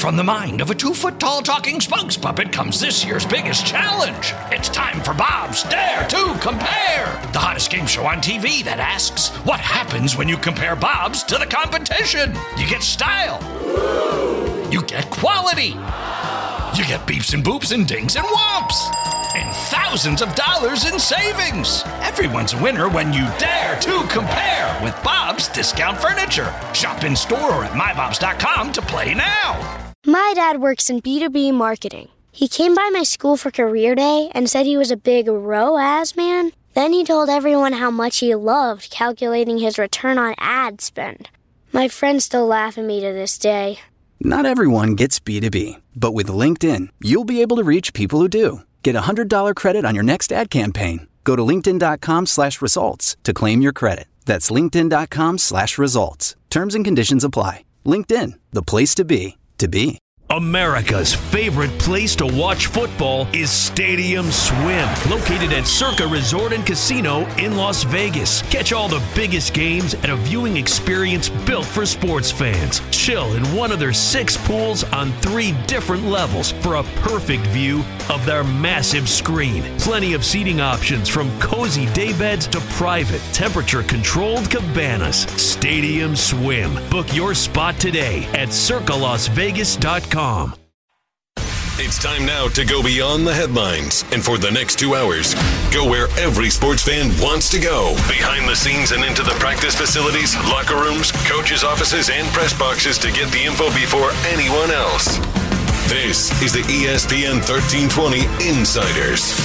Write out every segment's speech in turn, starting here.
From the mind of a 2-foot-tall talking spokes puppet comes this year's biggest challenge. It's time for Bob's Dare to Compare, the hottest game show on TV that asks, what happens when you compare Bob's to the competition? You get style. You get quality. You get beeps and boops and dings and whomps. And thousands of dollars in savings. Everyone's a winner when you dare to compare with Bob's Discount Furniture. Shop in store or at mybobs.com to play now. My dad works in B2B marketing. He came by my school for career day and said he was a big ROAS man. Then he told everyone how much he loved calculating his return on ad spend. My friends still laugh at me to this day. Not everyone gets B2B, but with LinkedIn, you'll be able to reach people who do. Get a $100 credit on your next ad campaign. Go to linkedin.com/results to claim your credit. That's linkedin.com/results. Terms and conditions apply. LinkedIn, the place to be, to be. America's favorite place to watch football is Stadium Swim, located at Circa Resort and Casino in Las Vegas. Catch all the biggest games at a viewing experience built for sports fans. Chill in one of their 6 pools on 3 different levels for a perfect view of their massive screen. Plenty of seating options from cozy daybeds to private, temperature-controlled cabanas. Stadium Swim. Book your spot today at circalasvegas.com. It's time now to go beyond the headlines. And for the next 2 hours, go where every sports fan wants to go. Behind the scenes and into the practice facilities, locker rooms, coaches' offices, and press boxes to get the info before anyone else. This is the ESPN 1320 Insiders.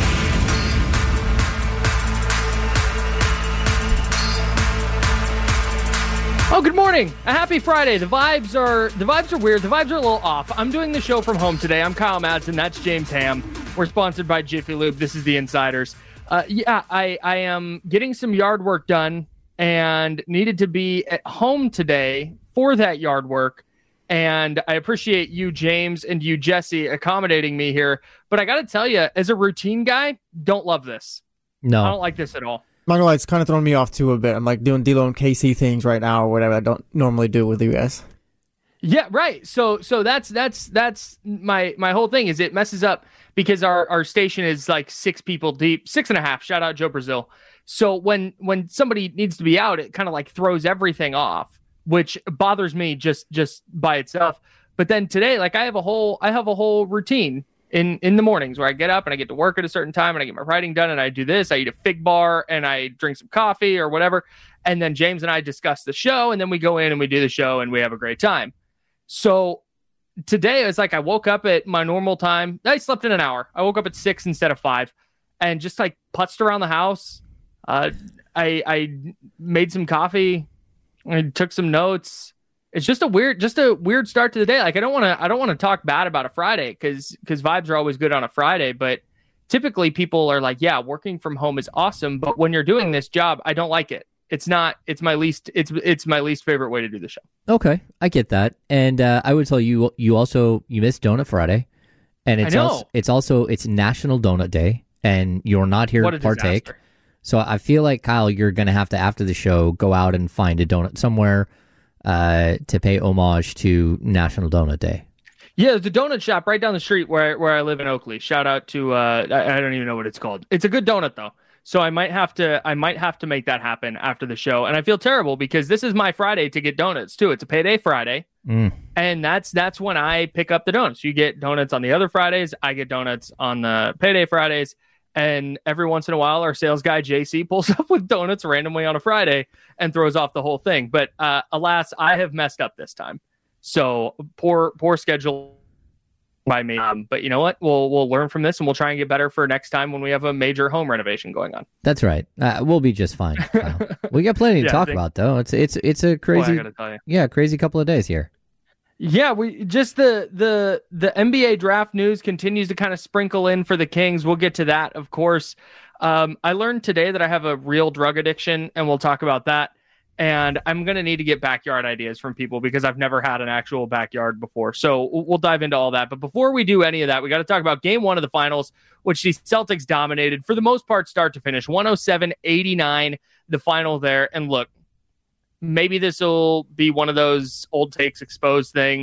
Oh, good morning. A happy Friday. The vibes are weird. The vibes are a little off. I'm doing the show from home today. I'm Kyle Madsen. That's James Ham. We're sponsored by Jiffy Lube. This is the Insiders. I am getting some yard work done and needed to be at home today for that yard work. And I appreciate you, James, and you, Jesse, accommodating me here. But I got to tell you, as a routine guy, don't love this. No. I don't like this at all. I'm not gonna lie, it's kind of throwing me off too a bit. I'm like doing D-Lo and KC things right now or whatever I don't normally do with you guys. Yeah, right. So that's my whole thing is it messes up because our station is like 6 people deep, 6.5. Shout out Joe Brazil. So when somebody needs to be out, it kind of like throws everything off, which bothers me just by itself. But then today, like I have a whole routine in the mornings where I get up and I get to work at a certain time and I get my writing done and I do this. I eat a fig bar and I drink some coffee or whatever. And then James and I discuss the show and then we go in and we do the show and we have a great time. So today it's like I woke up at my normal time. I slept in an hour. I woke up at 6 instead of 5 and just like putzed around the house. I made some coffee. I took some notes. It's just a weird start to the day. Like I don't want to talk bad about a Friday because vibes are always good on a Friday. But typically people are like, yeah, working from home is awesome. But when you're doing this job, I don't like it. It's my least favorite way to do the show. Okay, I get that. And I would tell you missed Donut Friday, and it's National Donut Day, and you're not here to partake. Disaster. So I feel like, Kyle, you're gonna have to, after the show, go out and find a donut somewhere to pay homage to National Donut Day. Yeah, there's a donut shop right down the street where I live in Oakley. Shout out to I don't even know what it's called. It's a good donut though. So I might have to make that happen after the show. And I feel terrible because this is my Friday to get donuts too. It's a payday Friday. And that's when I pick up the donuts. You get donuts on the other Fridays. I get donuts on the payday Fridays. And every once in a while, our sales guy, JC, pulls up with donuts randomly on a Friday and throws off the whole thing. But alas, I have messed up this time. So poor schedule by me. But you know what? We'll learn from this and we'll try and get better for next time when we have a major home renovation going on. That's right. We'll be just fine. We got plenty to talk about, though. It's a crazy, crazy couple of days here. Yeah, we just the NBA draft news continues to kind of sprinkle in for the Kings. We'll get to that, of course. I learned today that I have a real drug addiction, and we'll talk about that. And I'm going to need to get backyard ideas from people because I've never had an actual backyard before. So we'll dive into all that. But before we do any of that, we got to talk about game 1 of the finals, which the Celtics dominated for the most part, start to finish. 107-89, the final there. And look, maybe this will be one of those old takes exposed things.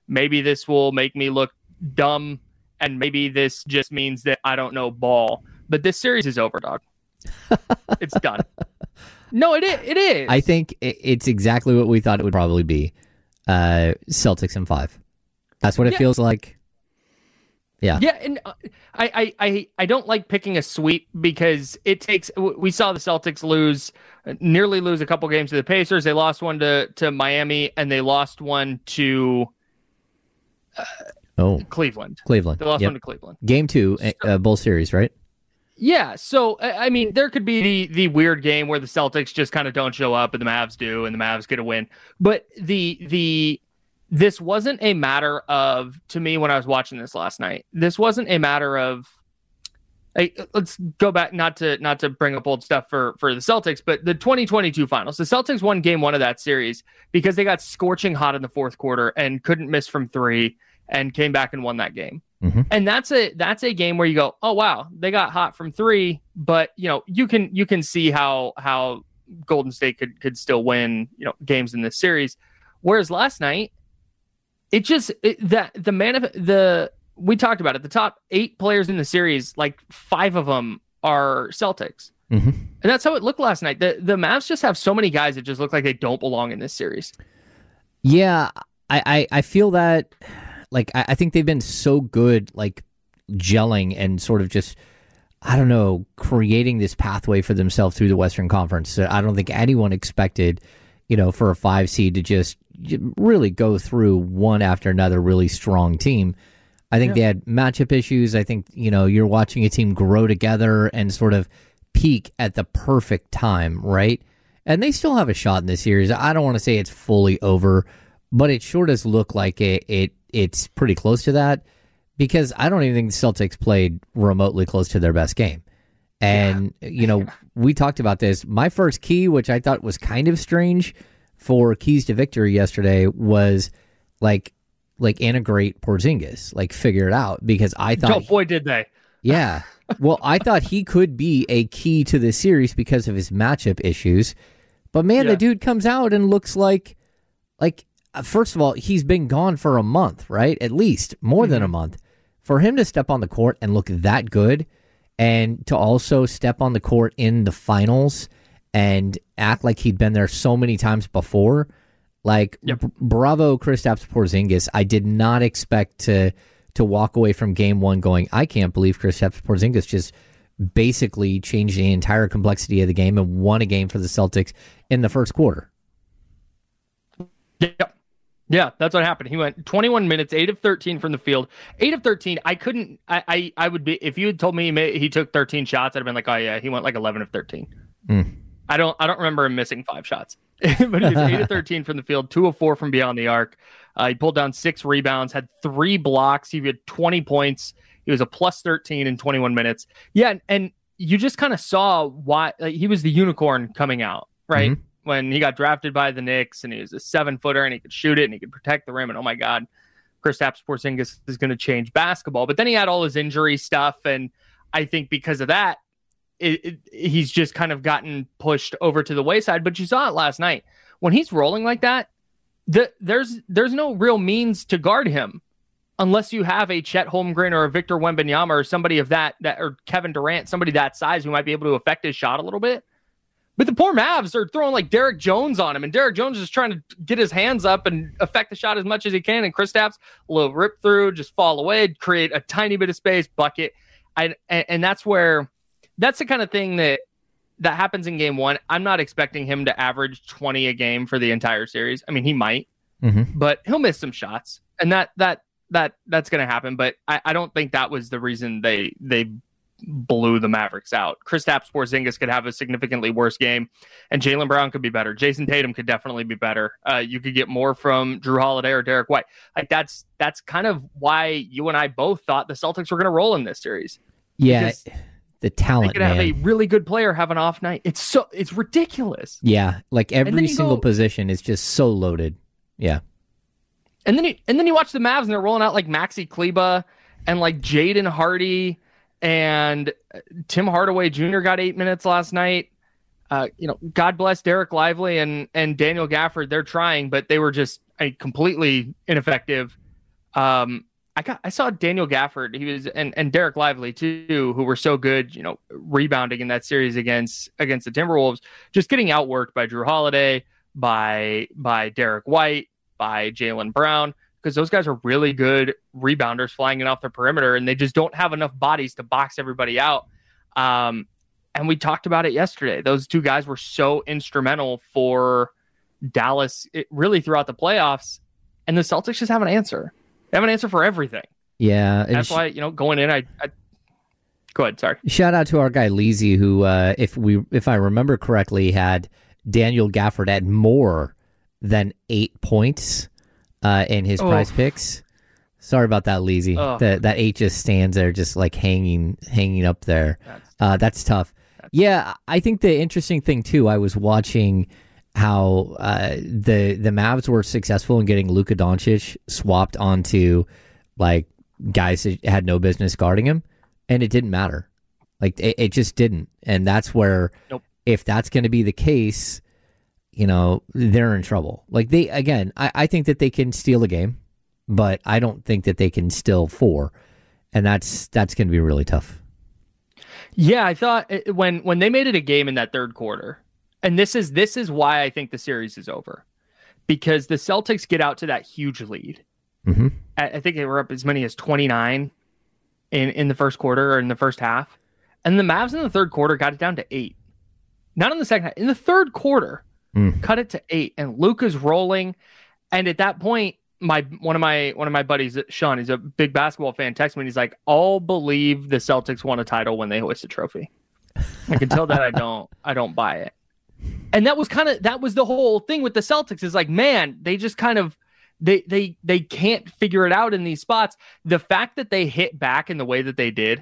maybe this will make me look dumb, and maybe this just means that I don't know ball. But this series is over, dog. It's done. No, it is. I think it's exactly what we thought it would probably be. Celtics in 5. That's what it feels like. Yeah. Yeah, and I don't like picking a sweep because it takes. We saw the Celtics nearly lose a couple games to the Pacers. They lost one to Miami, and they lost one to Cleveland. They lost one to Cleveland. Game 2, Bull series, right? Yeah, so I mean, there could be the weird game where the Celtics just kind of don't show up and the Mavs do, and the Mavs get a win. But this wasn't a matter of, to me, when I was watching this last night, this wasn't a matter of. Let's go back, not to bring up old stuff for the Celtics, but the 2022 finals. The Celtics won game 1 of that series because they got scorching hot in the fourth quarter and couldn't miss from 3 and came back and won that game. Mm-hmm. And that's a game where you go, oh wow, they got hot from 3, but you can see how Golden State could still win games in this series. Whereas last night, we talked about it. The top 8 players in the series, like 5 of them are Celtics, mm-hmm. and that's how it looked last night. The Mavs just have so many guys that just look like they don't belong in this series. Yeah, I feel that. Like, I think they've been so good, like, gelling and sort of just, I don't know, creating this pathway for themselves through the Western Conference. So I don't think anyone expected, for a 5 seed to just really go through one after another really strong team. I think they had matchup issues. I think, you're watching a team grow together and sort of peak at the perfect time, right? And they still have a shot in this series. I don't want to say it's fully over, but it sure does look like it's pretty close to that, because I don't even think the Celtics played remotely close to their best game. And, we talked about this. My first key, which I thought was kind of strange for keys to victory yesterday, was like integrate Porzingis, like figure it out, because I thought... Oh, boy, did they. Yeah. Well, I thought he could be a key to this series because of his matchup issues. But, man, the dude comes out and looks like first of all, he's been gone for a month, right? At least more than a month. For him to step on the court and look that good, and to also step on the court in the finals and act like he'd been there so many times before, bravo, Kristaps Porzingis. I did not expect to walk away from game 1 going, I can't believe Kristaps Porzingis just basically changed the entire complexity of the game and won a game for the Celtics in the first quarter. Yep. Yeah, that's what happened. He went 21 minutes, 8 of 13 from the field. 8 of 13. I would be, if you had told me he took 13 shots, I'd have been like, oh yeah, he went like 11 of 13. I don't remember him missing 5 shots, but he was 8 of 13 from the field, 2 of 4 from beyond the arc. He pulled down 6 rebounds, had 3 blocks. He had 20 points. He was a plus 13 in 21 minutes. Yeah. And you just kind of saw why he was the unicorn coming out, right? Mm-hmm. When he got drafted by the Knicks and he was a 7-footer and he could shoot it and he could protect the rim. And oh my God, Kristaps Porzingis is going to change basketball. But then he had all his injury stuff. And I think because of that, he's just kind of gotten pushed over to the wayside. But you saw it last night. When he's rolling like that, there's no real means to guard him unless you have a Chet Holmgren or a Victor Wembanyama or somebody of that or Kevin Durant, somebody that size who might be able to affect his shot a little bit. But the poor Mavs are throwing like Derek Jones on him, and Derek Jones is trying to get his hands up and affect the shot as much as he can. And Kristaps, a little rip through, just fall away, create a tiny bit of space, bucket. And that's the kind of thing that happens in game 1. I'm not expecting him to average 20 a game for the entire series. I mean, he might, but he'll miss some shots, and that's going to happen. But I don't think that was the reason they blew the Mavericks out. Kristaps Porzingis could have a significantly worse game, and Jaylen Brown could be better. Jason Tatum could definitely be better. You could get more from Drew Holiday or Derek White. Like that's kind of why you and I both thought the Celtics were going to roll in this series. Yeah, the talent. They could have a really good player have an off night. It's ridiculous. Yeah, like every single position is just so loaded. Yeah, and then you watch the Mavs and they're rolling out like Maxi Kleber and like Jaden Hardy. And Tim Hardaway Jr. got 8 minutes last night. God bless Derek Lively and Daniel Gafford. They're trying, but they were just completely ineffective I saw Daniel Gafford. He was and Derek Lively too, who were so good, rebounding in that series against the Timberwolves, just getting outworked by Drew Holiday, by Derek White, by Jaylen Brown, because those guys are really good rebounders flying in off the perimeter, and they just don't have enough bodies to box everybody out. And we talked about it yesterday. Those two guys were so instrumental for Dallas really throughout the playoffs, and the Celtics just have an answer. They have an answer for everything. Yeah. That's why, going in, I go ahead. Sorry. Shout out to our guy, Leezy, who, if I remember correctly, had Daniel Gafford at more than 8 points in his prize picks. Sorry about that, Leezy. That 8 just stands there, just like hanging up there. That's tough. I think the interesting thing, too, I was watching how the Mavs were successful in getting Luka Doncic swapped onto like guys that had no business guarding him, and it didn't matter. Like it just didn't, and that's where if that's going to be the case, they're in trouble. Like I think that they can steal a game, but I don't think that they can steal 4, and that's going to be really tough. Yeah, I thought when they made it a game in that third quarter. And this is why I think the series is over, because the Celtics get out to that huge lead. Mm-hmm. I think they were up as many as 29 in the first quarter or in the first half. And the Mavs in the third quarter got it down to 8. Not in the second half. In the third quarter, cut it to 8. And Luka's rolling. And at that point, one of my buddies, Sean, he's a big basketball fan, texted me and he's like, "I'll believe the Celtics won a title when they hoist a trophy." Like, until that, I don't buy it. And that was the whole thing with the Celtics, is like, man, they just kind of, they can't figure it out in these spots. The fact that they hit back in the way that they did,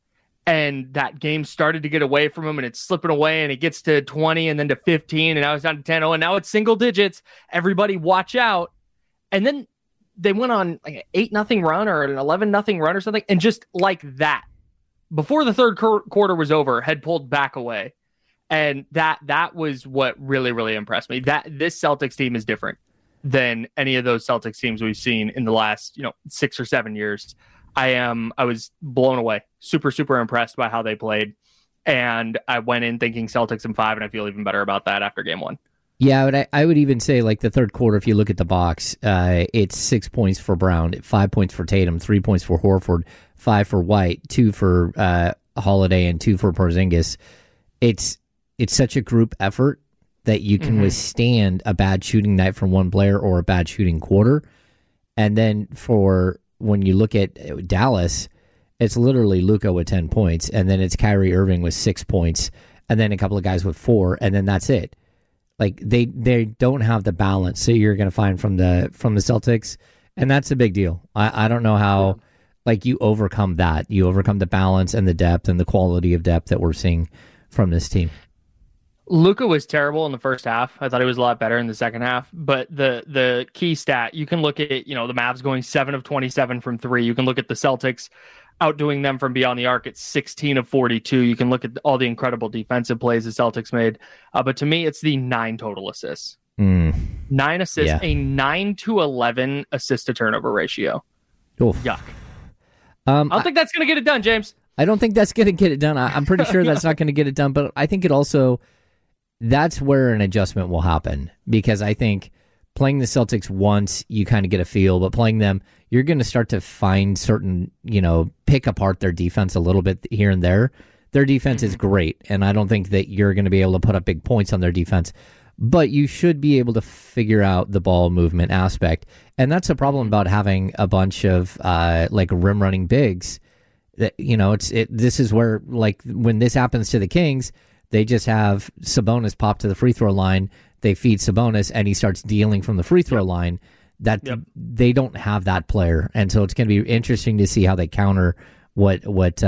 and that game started to get away from them, and it's slipping away, and it gets to 20 and then to 15, and now it's down to 10-0, and now it's single digits. Everybody watch out. And then they went on like an 8-0 run or an 11-0 run or something, and just like that, before the third quarter was over, had pulled back away. And that was what really, really impressed me. That this Celtics team is different than any of those Celtics teams we've seen in the last 6 or 7 years. I was blown away, super, super impressed by how they played, and I went in thinking Celtics in 5, and I feel even better about that after game 1. Yeah, but I would even say like the third quarter, if you look at the box, it's 6 points for Brown, 5 points for Tatum, 3 points for Horford, 5 for White, 2 for Holiday, and 2 for Porzingis. It's such a group effort that you can withstand a bad shooting night from one player or a bad shooting quarter. And then for when you look at Dallas, it's literally Luka with 10 points, and then it's Kyrie Irving with 6 points, and then a couple of guys with 4, and then that's it. Like they don't have the balance that you're going to find from the Celtics, and that's a big deal. I don't know how you overcome that. You overcome the balance and the depth and the quality of depth that we're seeing from this team. Luka was terrible in the first half. I thought he was a lot better in the second half. But the key stat, you can look at the Mavs going 7 of 27 from 3. You can look at the Celtics outdoing them from beyond the arc at 16 of 42. You can look at all the incredible defensive plays the Celtics made. But to me, it's the 9 total assists. 9 assists, a 9-11 assist to turnover ratio. Oof. Yuck. I don't think that's going to get it done, James. I don't think that's going to get it done. I'm pretty sure that's not going to get it done. But I think it also, that's where an adjustment will happen, because I think playing the Celtics once, you kind of get a feel, but playing them, you're going to start to find certain, pick apart their defense a little bit here and there. Their defense is great, and I don't think that you're going to be able to put up big points on their defense, but you should be able to figure out the ball movement aspect. And that's the problem about having a bunch of rim running bigs. That this is where, like, when this happens to the Kings, they just have Sabonis pop to the free throw line. They feed Sabonis, and he starts dealing from the free throw line. They don't have that player, and so it's going to be interesting to see how they counter what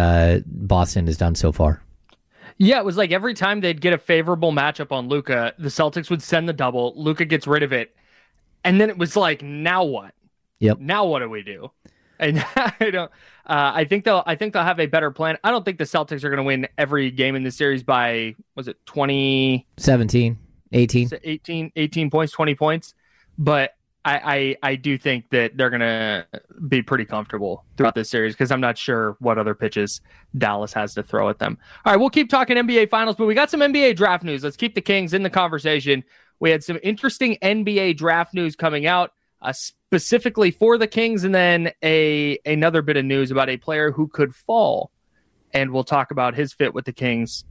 Boston has done so far. Yeah, it was like every time they'd get a favorable matchup on Luka, the Celtics would send the double. Luka gets rid of it, and then it was like, now what? Yep. Now what do we do? And I think they'll have a better plan. I don't think the Celtics are going to win every game in this series by, was it 20? 17, 18. 18 points, 20 points. But I do think that they're going to be pretty comfortable throughout this series because I'm not sure what other pitches Dallas has to throw at them. All right, we'll keep talking NBA Finals, but we got some NBA draft news. Let's keep the Kings in the conversation. We had some interesting NBA draft news coming out specifically for the Kings, and then another bit of news about a player who could fall, and we'll talk about his fit with the Kings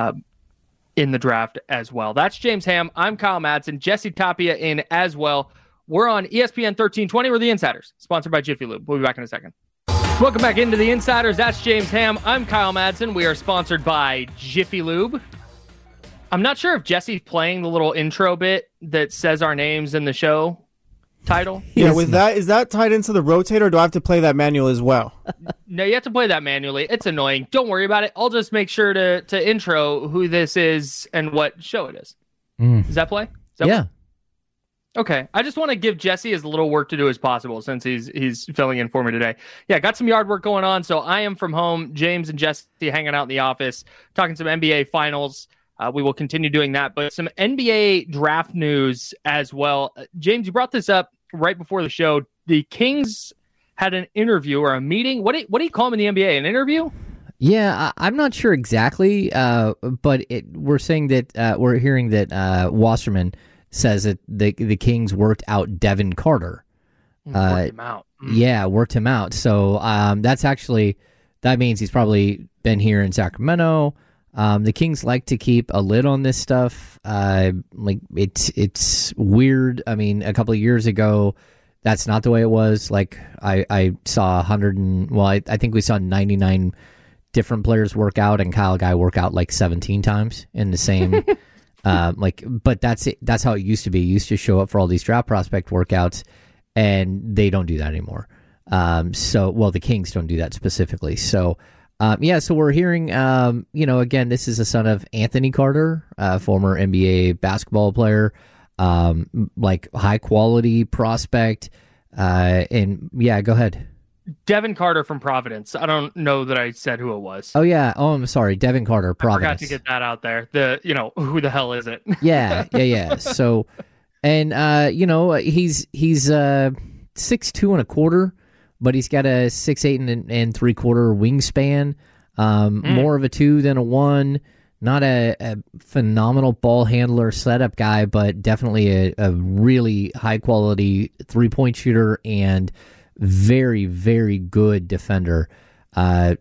in the draft as well. That's James Ham. I'm Kyle Madsen. Jesse Tapia in as well. We're on ESPN 1320. We're the Insiders, sponsored by Jiffy Lube. We'll be back in a second. Welcome back into the Insiders. That's James Ham. I'm Kyle Madsen. We are sponsored by Jiffy Lube. I'm not sure if Jesse's playing the little intro bit that says our names in the show title. Yeah, with that, is that tied into the rotator, or do I have to play that manual as well? No, you have to play that manually. It's annoying. Don't worry about it. I'll just make sure to intro who this is and what show it is. Does that play? Yeah. Okay. I just want to give Jesse as little work to do as possible since he's filling in for me today. Yeah, got some yard work going on. So I am from home. James and Jesse hanging out in the office, talking some NBA finals. We will continue doing that, but some NBA draft news as well. James, you brought this up right before the show. The Kings had an interview or a meeting. What do you call them in the NBA? An interview? Yeah, I'm not sure exactly, but we're saying that we're hearing that Wasserman says that the Kings worked out Devin Carter. Worked him out. Yeah, worked him out. So that means he's probably been here in Sacramento. The Kings like to keep a lid on this stuff. Like it's weird. I mean, a couple of years ago, that's not the way it was. Like I saw I think we saw 99 different players work out, and Kyle Guy work out like 17 times in the same. But that's it. That's how it used to be. It used to show up for all these draft prospect workouts, and they don't do that anymore. The Kings don't do that specifically. So we're hearing, again, this is the son of Anthony Carter, former NBA basketball player, high quality prospect. Go ahead. Devin Carter from Providence. I don't know that I said who it was. Oh yeah. Oh, I'm sorry. Devin Carter, Providence. I forgot to get that out there. Who the hell is it? Yeah. So, and he's 6'2" and a quarter, but he's got a 6'8" and 3/4 wingspan. More of a 2 than a 1. Not a phenomenal ball handler, setup guy, but definitely a really high quality 3-point shooter and very, very good defender. I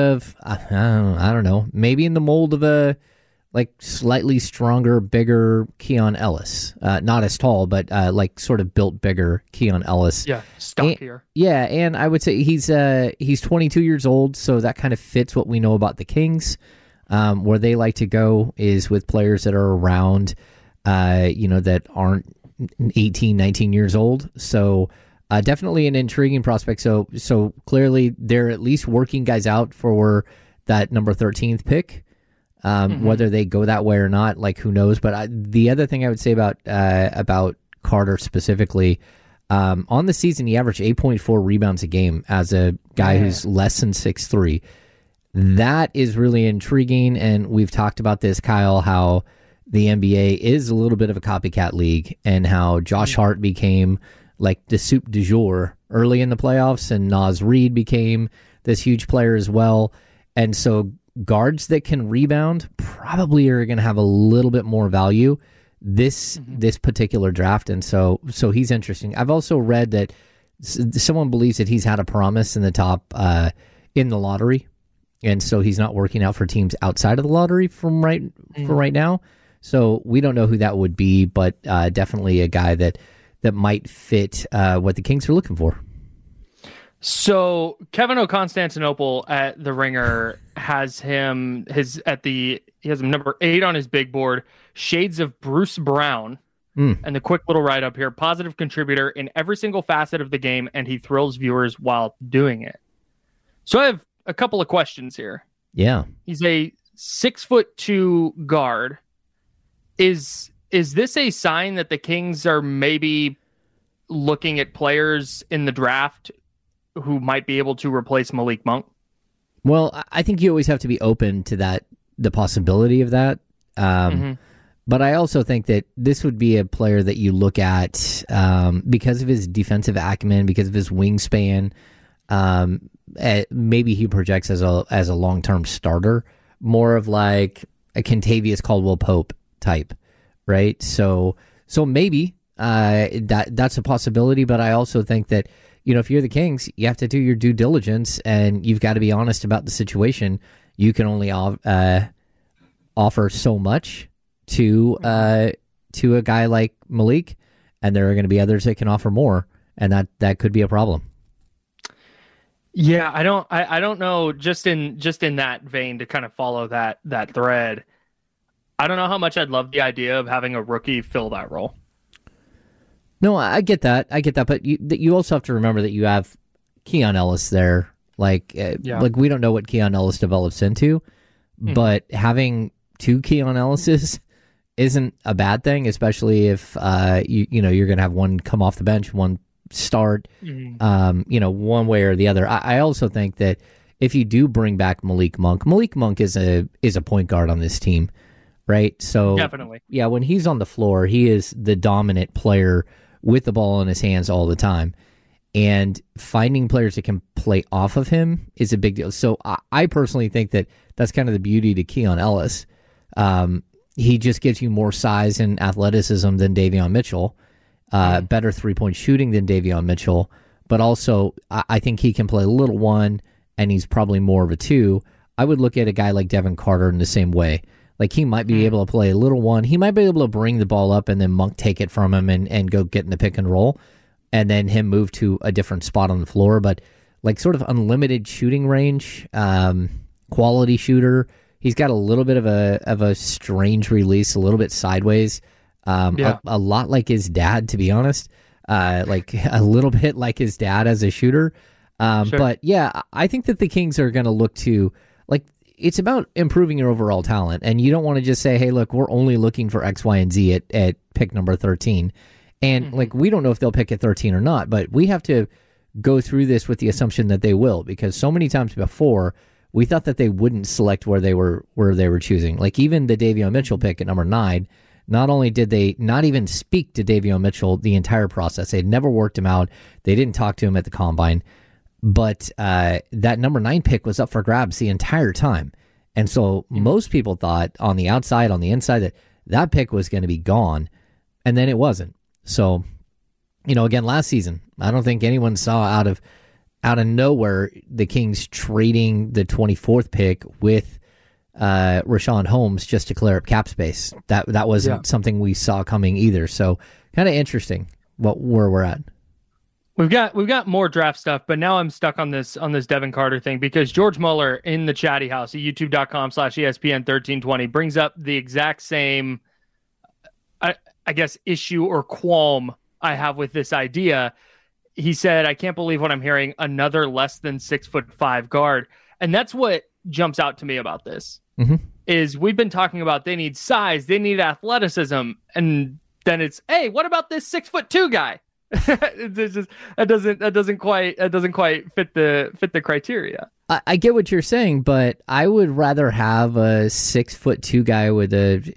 don't know, maybe in the mold of a slightly stronger, bigger Keon Ellis. Not as tall, but sort of built bigger Keon Ellis. Yeah, stockier. And I would say he's 22 years old, so that kind of fits what we know about the Kings. Where they like to go is with players that are around, that aren't 18, 19 years old. So definitely an intriguing prospect. So clearly they're at least working guys out for that number 13th pick. Whether they go that way or not, who knows? But the other thing I would say about Carter specifically, on the season, he averaged 8.4 rebounds a game as a guy who's less than 6'3". That is really intriguing, and we've talked about this, Kyle, how the NBA is a little bit of a copycat league, and how Josh Hart became the soup du jour early in the playoffs, and Naz Reid became this huge player as well. And so guards that can rebound probably are going to have a little bit more value this particular draft, and so he's interesting. I've also read that someone believes that he's had a promise in the top in the lottery, and so he's not working out for teams outside of the lottery for right now. So we don't know who that would be, but definitely a guy that might fit what the Kings are looking for. So Kevin O'Constantinople at The Ringer has him number 8 on his big board, shades of Bruce Brown. And the quick little write up here: positive contributor in every single facet of the game, and he thrills viewers while doing it. So I have a couple of questions here. Yeah. He's a 6'2" guard. Is this a sign that the Kings are maybe looking at players in the draft who might be able to replace Malik Monk? Well, I think you always have to be open to that, the possibility of that. But I also think that this would be a player that you look at because of his defensive acumen, because of his wingspan. Maybe he projects as a long-term starter, more of like a Kentavious Caldwell-Pope type, right? So maybe that's a possibility. But I also think that, if you're the Kings, you have to do your due diligence and you've got to be honest about the situation. You can only offer so much to a guy like Malik, and there are going to be others that can offer more, and that could be a problem. Yeah, I don't know. Just in that vein, to kind of follow that thread, I don't know how much I'd love the idea of having a rookie fill that role. No, I get that, but you also have to remember that you have Keon Ellis there. Like we don't know what Keon Ellis develops into, but having two Keon Ellises isn't a bad thing, especially if you're going to have one come off the bench, one start, one way or the other. I also think that if you do bring back Malik Monk is a point guard on this team, right? So definitely, yeah, when he's on the floor, he is the dominant player with the ball in his hands all the time. And finding players that can play off of him is a big deal. So I personally think that that's kind of the beauty to Keon Ellis. He just gives you more size and athleticism than Davion Mitchell, better three-point shooting than Davion Mitchell, but also I think he can play a little one, and he's probably more of a two. I would look at a guy like Devin Carter in the same way. Like, he might be able to play a little one. He might be able to bring the ball up and then Monk take it from him and go get in the pick and roll, and then him move to a different spot on the floor. But like sort of unlimited shooting range, quality shooter. He's got a little bit of a strange release, a little bit sideways, a lot like his dad, to be honest, like a little bit like his dad as a shooter. Sure. But yeah, I think that the Kings are going to look to, like, it's about improving your overall talent, and you don't want to just say, hey, look, we're only looking for X, Y, and Z at pick number 13. And like, we don't know if they'll pick at 13 or not, but we have to go through this with the assumption that they will, because so many times before, we thought that they wouldn't select where they were choosing. Like, even the Davion Mitchell pick at number 9, not only did they not even speak to Davion Mitchell the entire process, they'd never worked him out, they didn't talk to him at the combine, but that number 9 pick was up for grabs the entire time. And so most people thought on the outside, on the inside, that pick was going to be gone, and then it wasn't. So, again, last season, I don't think anyone saw out of nowhere the Kings trading the 24th pick with Richaun Holmes just to clear up cap space. That wasn't something we saw coming either. So kind of interesting where we're at. We've got more draft stuff, but now I'm stuck on this Devin Carter thing, because George Muller in the chatty house at youtube.com/ESPN1320 brings up the exact same, I guess, issue or qualm I have with this idea. He said, I can't believe what I'm hearing, another less than 6'5" guard. And that's what jumps out to me about this, is we've been talking about they need size, they need athleticism. And then it's, hey, what about this 6'2" guy? That doesn't quite fit the criteria. I get what you're saying, but I would rather have a 6'2" guy with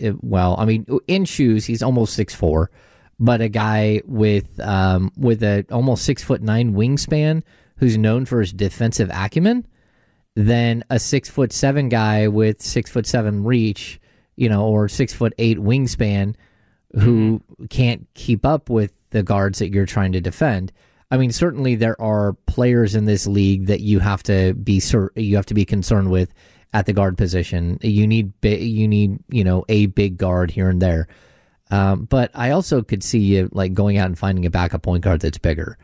in shoes, he's almost 6'4", but a guy with a almost 6'9" wingspan who's known for his defensive acumen than a 6'7" guy with 6'7" reach, or 6'8" wingspan who can't keep up with the guards that you're trying to defend. I mean, certainly there are players in this league that you have to be concerned with at the guard position. You need a big guard here and there. But I also could see you like going out and finding a backup point guard that's bigger.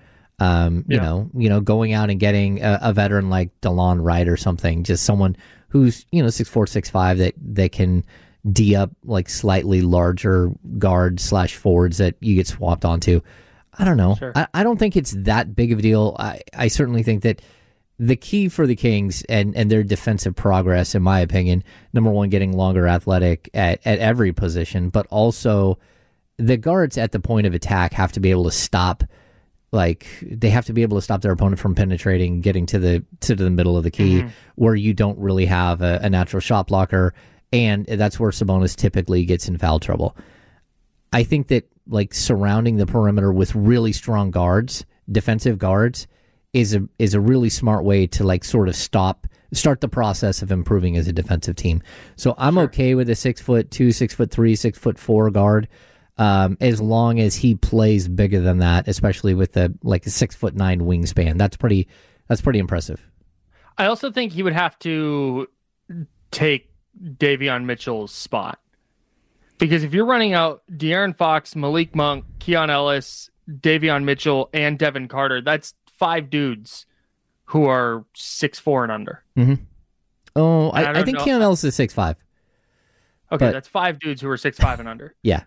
Going out and getting a veteran like DeLon Wright or something, just someone who's 6'4", 6'5", that can D up like slightly larger guard/forwards that you get swapped onto. I don't know. Sure. I don't think it's that big of a deal. I certainly think that the key for the Kings and their defensive progress, in my opinion, number one, getting longer athletic at every position, but also the guards at the point of attack have to be able to stop. Like, they have to be able to stop their opponent from penetrating, getting to the middle of the key, where you don't really have a natural shot blocker. and that's where Sabonis typically gets in foul trouble. I think that like surrounding the perimeter with really strong guards, defensive guards, is a really smart way to like sort of start the process of improving as a defensive team. So I'm okay with a 6'2", 6'3", 6'4" guard, as long as he plays bigger than that, especially with a 6'9" wingspan. That's pretty impressive. I also think he would have to take Davion Mitchell's spot. Because if you're running out De'Aaron Fox, Malik Monk, Keon Ellis, Davion Mitchell, and Devin Carter, that's 5 dudes who are 6'4" and under. Mm-hmm. Oh, I think Keon Ellis is 6'5". Okay, that's 5 dudes who are 6'5" and under. Yeah.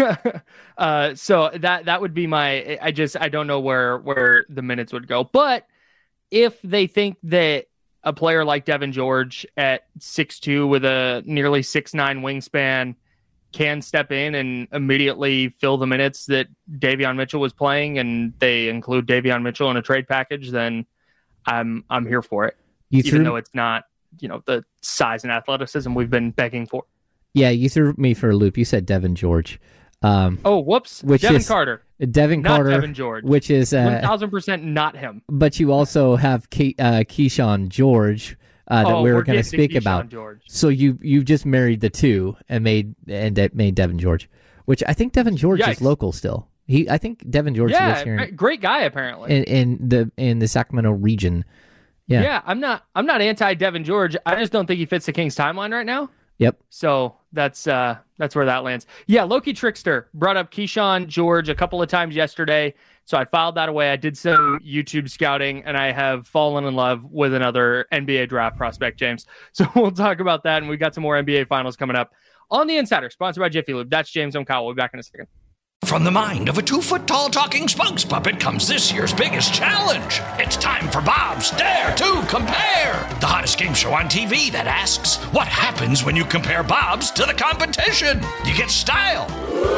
So that would be my. I don't know where the minutes would go. But if they think that a player like Devin George at 6'2" with a nearly 6'9" wingspan can step in and immediately fill the minutes that Davion Mitchell was playing, and they include Davion Mitchell in a trade package, then I'm here for it. Even though it's not, the size and athleticism we've been begging for. Yeah, you threw me for a loop. You said Devin George. Whoops. Devin Carter. Devin Carter. Not Devin George. Which is 1,000% not him. But you also have Keyshawn George. That we were going to speak about. George. So you just married the two and made Devin George, which I think Devin George is local still. I think Devin George lives here. Great guy apparently in the Sacramento region. Yeah, I'm not anti Devin George. I just don't think he fits the Kings timeline right now. Yep. So that's where that lands. Yeah, Loki Trickster brought up Keyshawn George a couple of times yesterday. So I filed that away. I did some YouTube scouting, and I have fallen in love with another NBA draft prospect, James. So we'll talk about that, and we got some more NBA finals coming up on The Insider, sponsored by Jiffy Lube. That's James. I'm Kyle. We'll be back in a second. From the mind of a 2-foot-tall talking spokes puppet comes this year's biggest challenge. It's time for Bob's Dare to Compare, the hottest game show on TV that asks, what happens when you compare Bob's to the competition? You get style.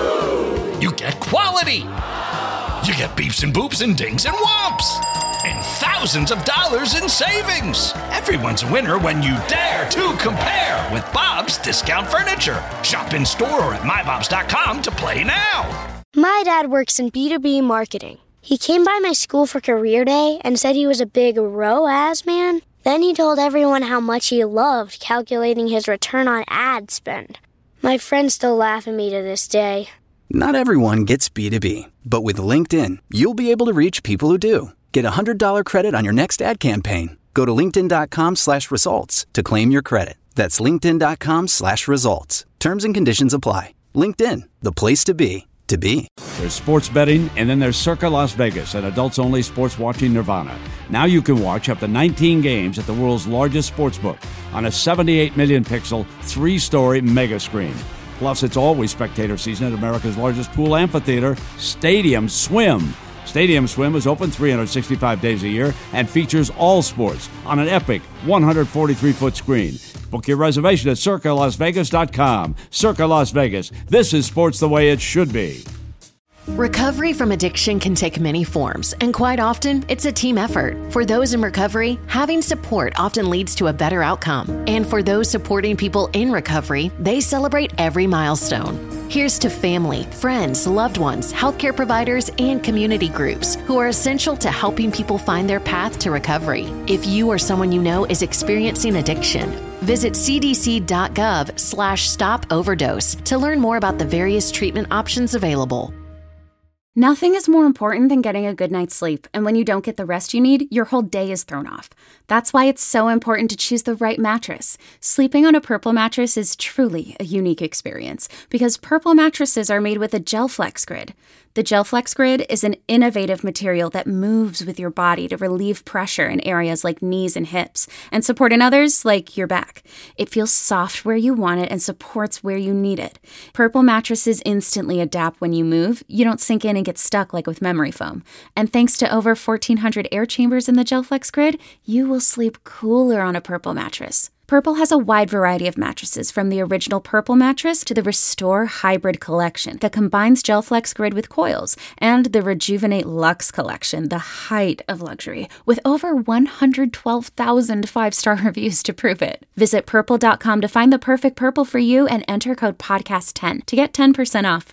You get quality. You get beeps and boops and dings and whomps. And thousands of dollars in savings. Everyone's a winner when you dare to compare with Bob's Discount Furniture. Shop in store or at mybobs.com to play now. My dad works in B2B marketing. He came by my school for career day and said he was a big ROAS man. Then he told everyone how much he loved calculating his return on ad spend. My friends still laugh at me to this day. Not everyone gets B2B, but with LinkedIn, you'll be able to reach people who do. Get a $100 credit on your next ad campaign. Go to linkedin.com/results to claim your credit. That's linkedin.com/results. Terms and conditions apply. LinkedIn, the place to be, to be. There's sports betting, and then there's Circa Las Vegas, an adults-only sports watching nirvana. Now you can watch up to 19 games at the world's largest sportsbook on a 78 million pixel, 3-story mega screen. Plus, it's always spectator season at America's largest pool amphitheater, Stadium Swim. Stadium Swim is open 365 days a year and features all sports on an epic 143-foot screen. Book your reservation at CircaLasVegas.com. Circa Las Vegas. This is sports the way it should be. Recovery from addiction can take many forms, and quite often, it's a team effort. For those in recovery, having support often leads to a better outcome. And for those supporting people in recovery, they celebrate every milestone. Here's to family, friends, loved ones, healthcare providers, and community groups who are essential to helping people find their path to recovery. If you or someone you know is experiencing addiction, visit cdc.gov/stop-overdose to learn more about the various treatment options available. Nothing is more important than getting a good night's sleep, and when you don't get the rest you need, your whole day is thrown off. That's why it's so important to choose the right mattress. Sleeping on a Purple mattress is truly a unique experience, because Purple mattresses are made with a GelFlex Grid. The GelFlex Grid is an innovative material that moves with your body to relieve pressure in areas like knees and hips, and support in others like your back. It feels soft where you want it and supports where you need it. Purple mattresses instantly adapt when you move. You don't sink in and get stuck like with memory foam. And thanks to over 1,400 air chambers in the GelFlex Grid, you will sleep cooler on a Purple mattress. Purple has a wide variety of mattresses, from the original Purple mattress to the Restore Hybrid collection that combines GelFlex Grid with coils, and the Rejuvenate Luxe collection, the height of luxury, with over 112,000 5-star reviews to prove it. Visit Purple.com to find the perfect Purple for you and enter code podcast10 to get 10% off.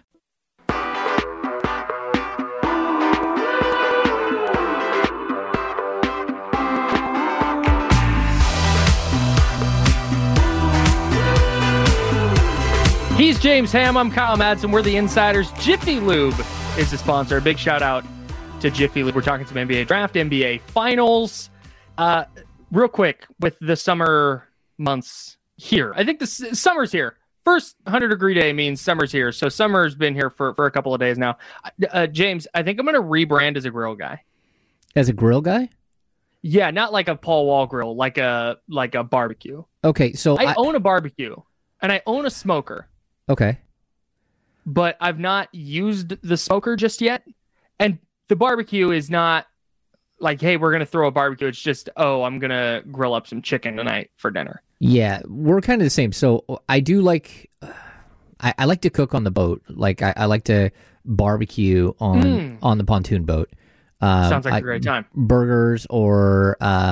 He's James Ham. I'm Kyle Madsen. We're the Insiders. Jiffy Lube is the sponsor. A big shout out to Jiffy Lube. We're talking some NBA draft, NBA finals. Real quick, with the summer months here, I think the summer's here. First 100-degree day means summer's here. So summer's been here for a couple of days now. James, I think I'm going to rebrand as a grill guy. As a grill guy? Yeah, not like a Paul Wall grill, like a barbecue. Okay, so I own a barbecue and I own a smoker. Okay. But I've not used the smoker just yet. And the barbecue is not like, hey, we're going to throw a barbecue. It's just, I'm going to grill up some chicken tonight for dinner. Yeah, we're kind of the same. So I do like, I like to cook on the boat. Like I like to barbecue on the pontoon boat. Sounds like a great time. Burgers or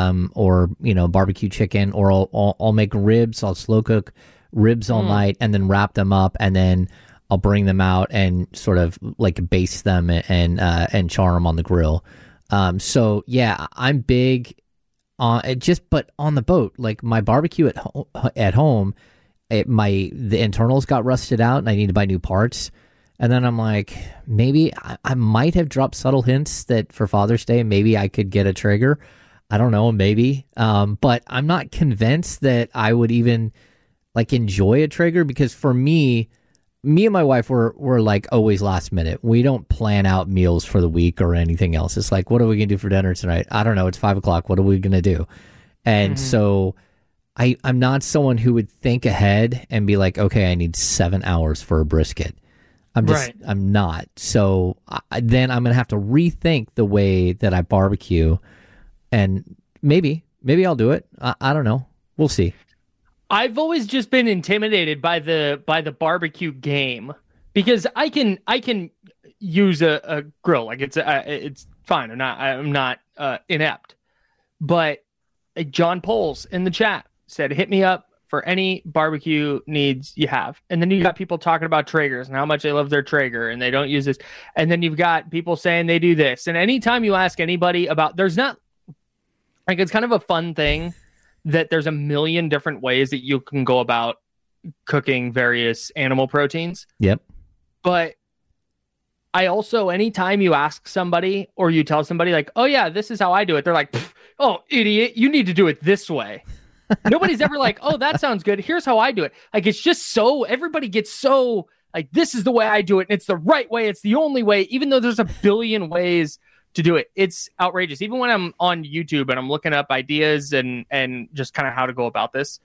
barbecue chicken, or I'll make ribs. I'll slow cook ribs all night and then wrap them up, and then I'll bring them out and sort of like baste them and char them on the grill. So yeah, I'm big on but on the boat, like my barbecue at home, the internals got rusted out and I need to buy new parts. And then I'm like, maybe I might have dropped subtle hints that for Father's Day, maybe I could get a Traeger. I don't know, maybe. But I'm not convinced that I would even like enjoy a Traeger, because for me and my wife were like always last minute. We don't plan out meals for the week or anything else. It's like, what are we going to do for dinner tonight? I don't know. It's 5:00. What are we going to do? And so I'm not someone who would think ahead and be like, okay, I need 7 hours for a brisket. I'm not. So then I'm going to have to rethink the way that I barbecue, and maybe I'll do it. I don't know. We'll see. I've always just been intimidated by the barbecue game, because I can use a grill. Like it's fine. I'm not inept. But John Poles in the chat said, hit me up for any barbecue needs you have. And then you got people talking about Traegers and how much they love their Traeger and they don't use this. And then you've got people saying they do this. And anytime you ask anybody about, there's not, like, it's kind of a fun thing that there's a million different ways that you can go about cooking various animal proteins. Yep. But I also, anytime you ask somebody or you tell somebody like, oh yeah, this is how I do it, they're like, oh, idiot, you need to do it this way. Nobody's ever like, oh, that sounds good, here's how I do it. Like, it's just so, everybody gets so like, this is the way I do it, and it's the right way, it's the only way, even though there's a billion ways to do it. It's outrageous. Even when I'm on YouTube and I'm looking up ideas and just kind of how to go about this,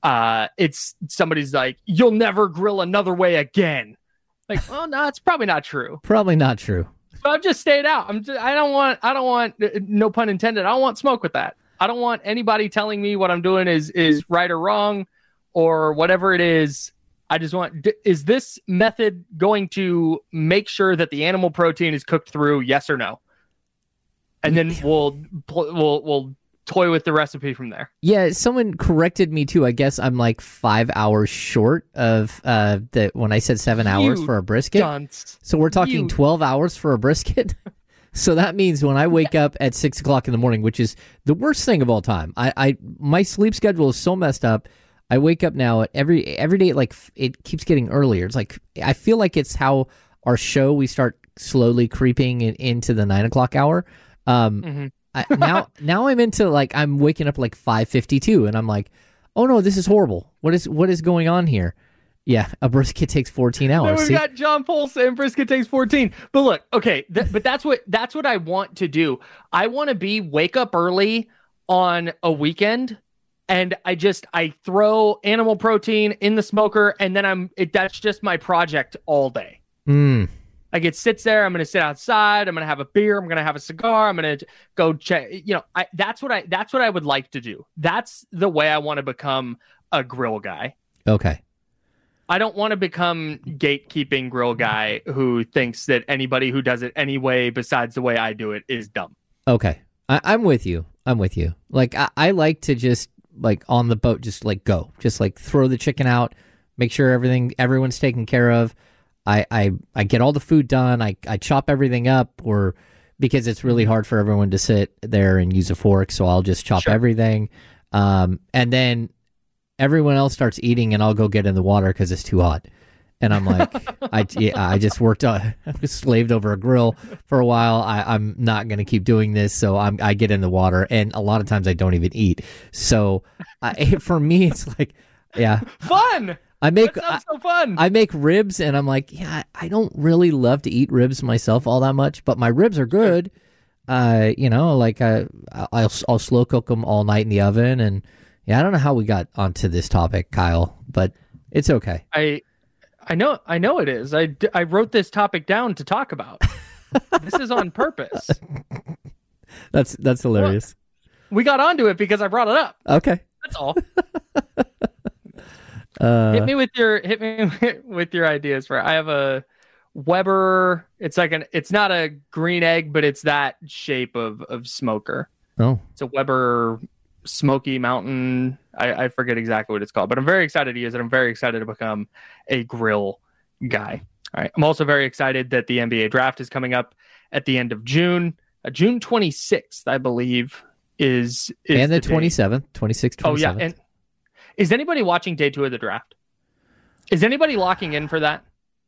it's somebody's like, you'll never grill another way again. Like, oh no, it's probably not true. Probably not true. So I've just stayed out. I don't want, no pun intended, I don't want smoke with that. I don't want anybody telling me what I'm doing is right or wrong or whatever it is. I just want, is this method going to make sure that the animal protein is cooked through? Yes or no? And then we'll toy with the recipe from there. Yeah, someone corrected me too. I guess I'm like 5 hours short of when I said 7 hours for a brisket. Dunce. So we're talking 12 hours for a brisket. So that means when I wake up at 6 o'clock in the morning, which is the worst thing of all time. My sleep schedule is so messed up. I wake up now at every day, like it keeps getting earlier. It's like, I feel like it's how our show, we start slowly creeping into the 9 o'clock hour. Now I'm into, like, I'm waking up like 5:52 and I'm like, oh no, this is horrible. What is going on here? Yeah, a brisket takes 14 hours. We've got John Paul saying brisket takes 14. But look, okay, but that's what I want to do. I want to wake up early on a weekend, and I throw animal protein in the smoker, and then that's just my project all day. Like it sits there. I'm going to sit outside. I'm going to have a beer. I'm going to have a cigar. I'm going to go check. That's what I would like to do. That's the way I want to become a grill guy. Okay. I don't want to become gatekeeping grill guy who thinks that anybody who does it any way besides the way I do it is dumb. Okay. I'm with you. Like I like to just like on the boat, just like go, just like throw the chicken out, make sure everyone's taken care of. I get all the food done. I chop everything up, or because it's really hard for everyone to sit there and use a fork, so I'll just chop everything. And then everyone else starts eating, and I'll go get in the water because it's too hot. And I'm like, I just worked I was slaved over a grill for a while. I'm not going to keep doing this, so I get in the water, and a lot of times I don't even eat. So for me, it's like, yeah, fun. That sounds so fun. I make ribs, and I'm like, I don't really love to eat ribs myself all that much, but my ribs are good. I'll slow cook them all night in the oven, and I don't know how we got onto this topic, Kyle, but it's okay. I know it is. I wrote this topic down to talk about. This is on purpose. That's hilarious. Well, we got onto it because I brought it up. Okay, that's all. Hit me with your ideas for. I have a Weber. It's not a green egg, but it's that shape of smoker. Oh, it's a Weber Smoky Mountain. I forget exactly what it's called, but I'm very excited to use it. I'm very excited to become a grill guy. All right. I'm also very excited that the NBA draft is coming up at the end of June. June 26th, I believe, is and the 27th, 26th, 27th. Oh yeah, and is anybody watching day 2 of the draft? Is anybody locking in for that?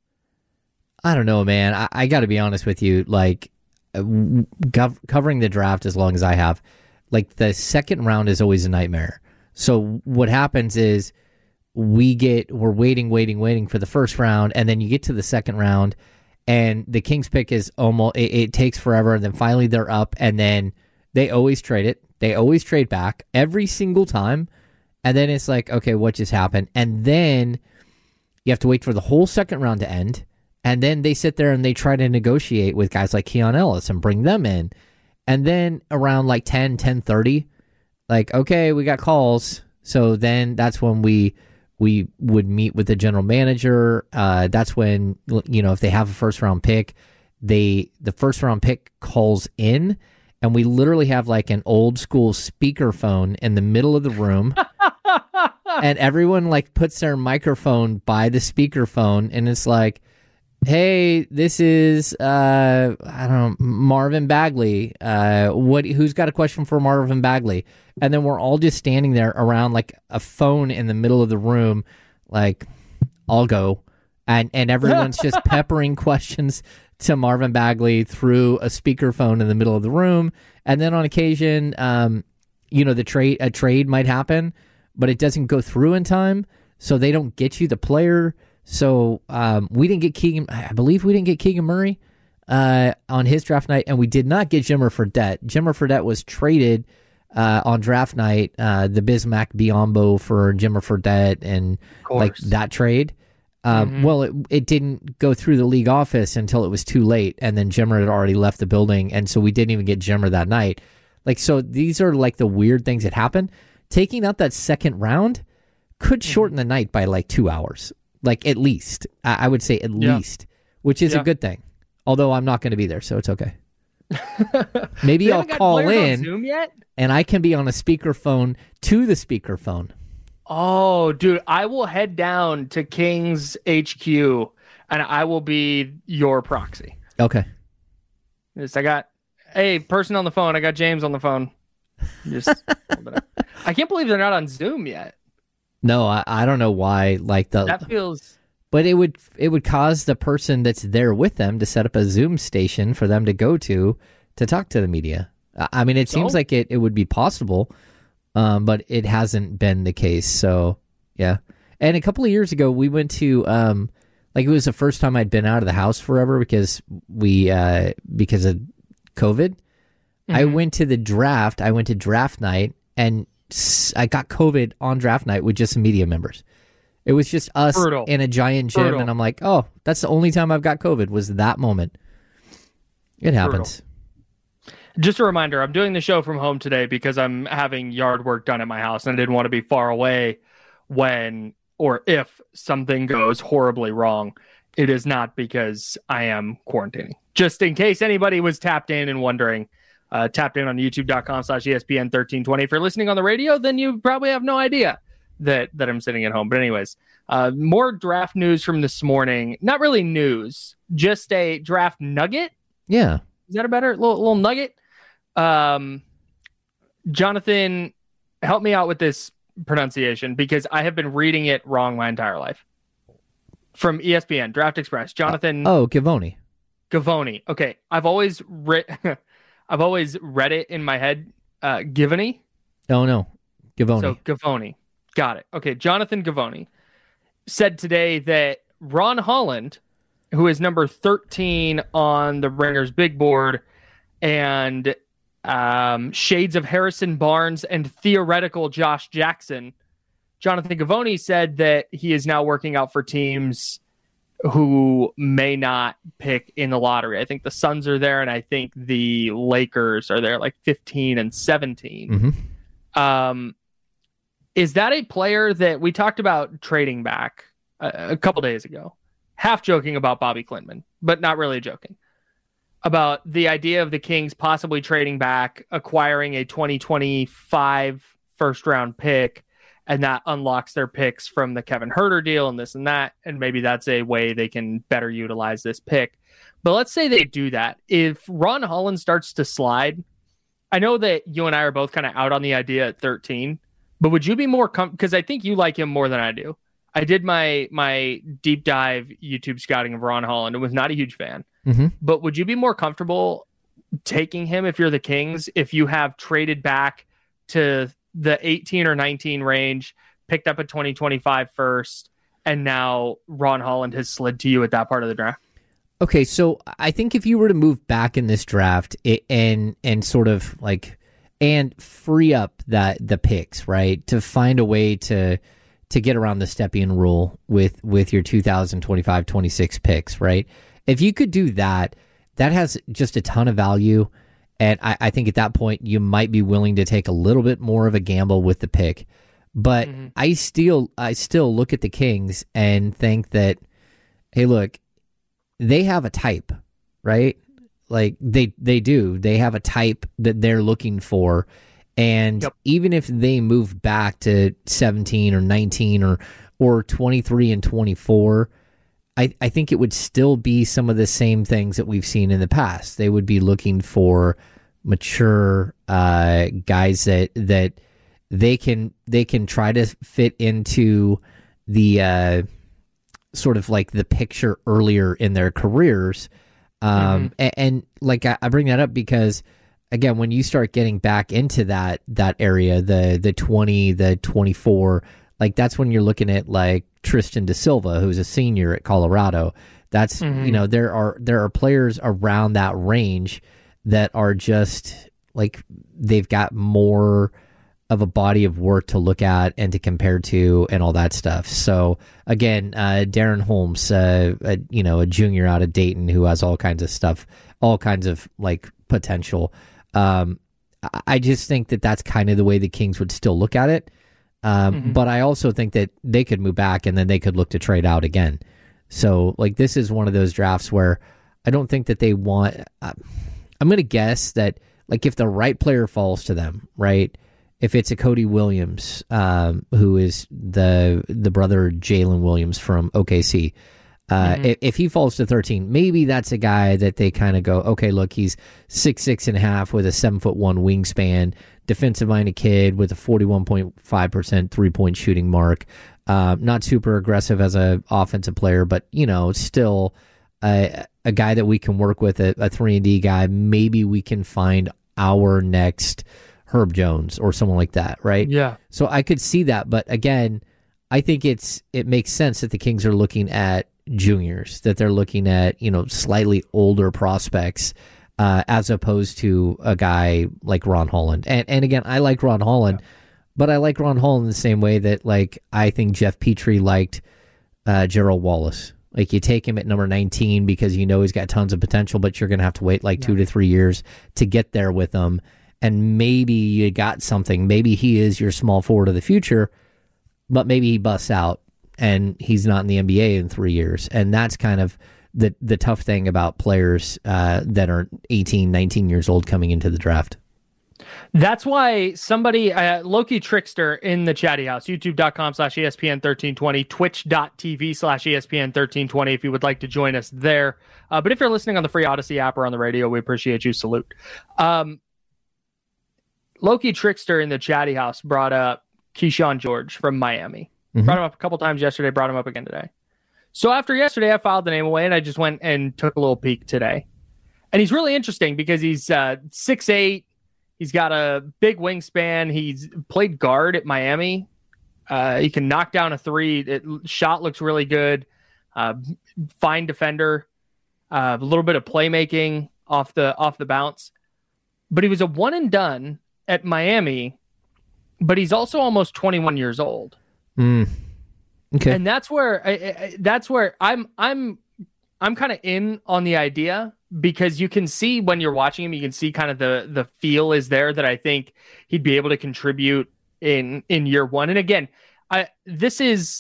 I don't know, man. I got to be honest with you. Like, covering the draft as long as I have, like, the second round is always a nightmare. So what happens is we're waiting for the first round, and then you get to the second round, and the Kings pick is almost, it takes forever, and then finally they're up, and then they always trade it. They always trade back every single time. And then it's like, okay, what just happened? And then you have to wait for the whole second round to end. And then they sit there and they try to negotiate with guys like Keon Ellis and bring them in. And then around like 10:30, like, okay, we got calls. So then that's when we would meet with the general manager. That's when, if they have a first round pick, the first round pick calls in. And we literally have like an old school speakerphone in the middle of the room. And everyone like puts their microphone by the speakerphone, and it's like, hey, this is Marvin Bagley. Who's got a question for Marvin Bagley? And then we're all just standing there around like a phone in the middle of the room, like, I'll go. And everyone's just peppering questions to Marvin Bagley through a speakerphone in the middle of the room. And then on occasion, a trade might happen, but it doesn't go through in time, so they don't get you the player. So we didn't get Keegan. I believe we didn't get Keegan Murray on his draft night, and we did not get Jimmer Fredette. Jimmer Fredette was traded on draft night, the Bismack Biyombo for Jimmer Fredette, and like that trade. Well, it didn't go through the league office until it was too late, and then Jimmer had already left the building, and so we didn't even get Jimmer that night. Like, so these are like the weird things that happen. Taking out that second round could shorten the night by like 2 hours, like at least. I would say at least, which is a good thing. Although I'm not going to be there, so it's okay. Maybe I'll call in, Zoom yet? And I can be on a speakerphone to the speakerphone. Oh, dude, I will head down to Kings HQ, and I will be your proxy. Okay. I got, hey, person on the phone. I got James on the phone. Just I can't believe they're not on Zoom yet. No, I don't know why. Like that feels. But it would cause the person that's there with them to set up a Zoom station for them to go to talk to the media. I mean, it seems like it would be possible, but it hasn't been the case. So yeah. And a couple of years ago, we went to it was the first time I'd been out of the house forever because of COVID. I went to the draft. I went to draft night, and I got COVID on draft night with just some media members. It was just us in a giant gym, and I'm like, oh, that's the only time I've got COVID was that moment. It happens. Just a reminder, I'm doing the show from home today because I'm having yard work done at my house, and I didn't want to be far away when or if something goes horribly wrong. It is not because I am quarantining. Just in case anybody was tapped in and wondering, tapped in on youtube.com/ESPN1320. If you're listening on the radio, then you probably have no idea that I'm sitting at home. But anyways, more draft news from this morning. Not really news, just a draft nugget. Yeah. Is that a better little nugget? Jonathan, help me out with this pronunciation because I have been reading it wrong my entire life. From ESPN, Draft Express, Jonathan. Givony. Givony. Okay, I've always read it in my head. Givony. Oh no, Givony. So Givony. Got it. Okay, Jonathan Givony said today that Ron Holland, who is number 13 on the Ringers big board, and shades of Harrison Barnes and theoretical Josh Jackson. Jonathan Givony said that he is now working out for teams who may not pick in the lottery. I think the Suns are there, and I think the Lakers are there, like 15 and 17. Mm-hmm. Is that a player that we talked about trading back a couple days ago? Half joking about Bobby Klintman, but not really joking. About the idea of the Kings possibly trading back, acquiring a 2025 first-round pick, and that unlocks their picks from the Kevin Huerter deal and this and that, and maybe that's a way they can better utilize this pick. But let's say they do that. If Ron Holland starts to slide, I know that you and I are both kind of out on the idea at 13, but would you be more because I think you like him more than I do. I did my deep dive YouTube scouting of Ron Holland and was not a huge fan. Mm-hmm. But would you be more comfortable taking him if you're the Kings, if you have traded back to the 18 or 19 range, picked up a 2025 first, and now Ron Holland has slid to you at that part of the draft? Okay, so I think if you were to move back in this draft and sort of like and free up the picks, right, to find a way to get around the Stepien rule with your 2025-26 picks, right? If you could do that, that has just a ton of value. And I think at that point, you might be willing to take a little bit more of a gamble with the pick. But I still look at the Kings and think that, hey, look, they have a type, right? Like they do. They have a type that they're looking for. And even if they move back to 17 or 19 or 23 and 24, I think it would still be some of the same things that we've seen in the past. They would be looking for mature guys that they can try to fit into the sort of like the picture earlier in their careers. And like I bring that up because, again, when you start getting back into that area, the 20, the 24, like that's when you're looking at like Tristan da Silva, who's a senior at Colorado. That's there are players around that range that are just like they've got more of a body of work to look at and to compare to and all that stuff. So again, Darren Holmes, a junior out of Dayton who has all kinds of stuff, all kinds of like potential. I just think that that's kind of the way the Kings would still look at it. But I also think that they could move back and then they could look to trade out again. So like this is one of those drafts where I don't think that they want. I'm going to guess that like if the right player falls to them, right? If it's a Cody Williams, who is the brother Jalen Williams from OKC, if he falls to 13, maybe that's a guy that they kind of go, okay, look, he's 6'6.5" with a 7'1" wingspan, defensive-minded kid with a 41.5% 3-point shooting mark. Not super aggressive as an offensive player, but still a guy that we can work with, a 3-and-D guy. Maybe we can find our next Herb Jones or someone like that, right? Yeah. So I could see that, but again, I think it makes sense that the Kings are looking at juniors, that they're looking at slightly older prospects, as opposed to a guy like Ron Holland. And again, I like Ron Holland, But I like Ron Hall in the same way that, like, I think Jeff Petrie liked Gerald Wallace. Like, you take him at number 19 because you know he's got tons of potential, but you're going to have to wait like 2 to 3 years to get there with him. And maybe you got something. Maybe he is your small forward of the future, but maybe he busts out and he's not in the NBA in 3 years. And that's kind of the tough thing about players that are 18, 19 years old coming into the draft. That's why somebody, Loki Trickster in the chatty house, youtube.com/ESPN1320, twitch.tv/ESPN1320 if you would like to join us there. But if you're listening on the free Odyssey app or on the radio, we appreciate you. Salute. Loki Trickster in the chatty house brought up Keyshawn George from Miami. Brought him up a couple times yesterday, brought him up again today. So after yesterday, I filed the name away and I just went and took a little peek today. And he's really interesting because he's 6'8". He's got a big wingspan. He's played guard at Miami. He can knock down a three. Shot looks really good. Fine defender. A little bit of playmaking off the bounce. But he was a one and done at Miami. But he's also almost 21 years old. Okay. And that's where I'm kind of in on the idea. Because you can see when you're watching him, you can see kind of the feel is there that I think he'd be able to contribute in year one. And again, this is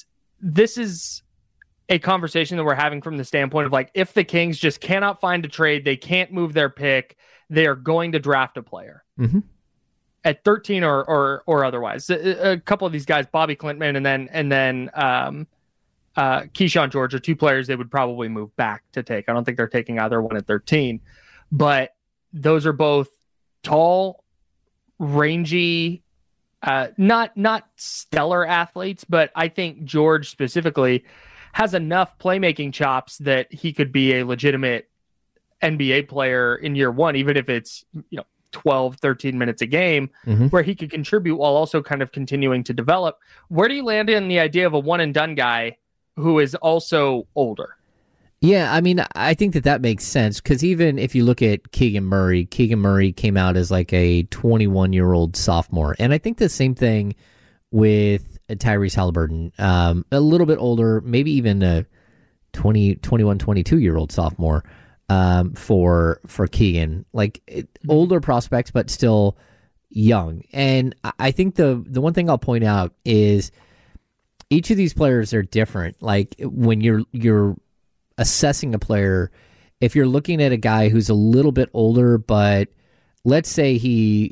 a conversation that we're having from the standpoint of like, if the Kings just cannot find a trade, they can't move their pick, they are going to draft a player at 13 or otherwise. A couple of these guys, Bobby Klintman and then Keyshawn George are two players they would probably move back to take. I don't think they're taking either one at 13, but those are both tall, rangy, not stellar athletes, but I think George specifically has enough playmaking chops that he could be a legitimate NBA player in year one, even if it's 12, 13 minutes a game, where he could contribute while also kind of continuing to develop. Where do you land in the idea of a one and done guy who is also older? Yeah, I mean, I think that makes sense because even if you look at Keegan Murray came out as like a 21-year-old sophomore. And I think the same thing with Tyrese Halliburton, a little bit older, maybe even a 21, 22-year-old sophomore for Keegan. Like older prospects, but still young. And I think the one thing I'll point out is each of these players are different. Like when you're assessing a player, if you're looking at a guy who's a little bit older, but let's say he's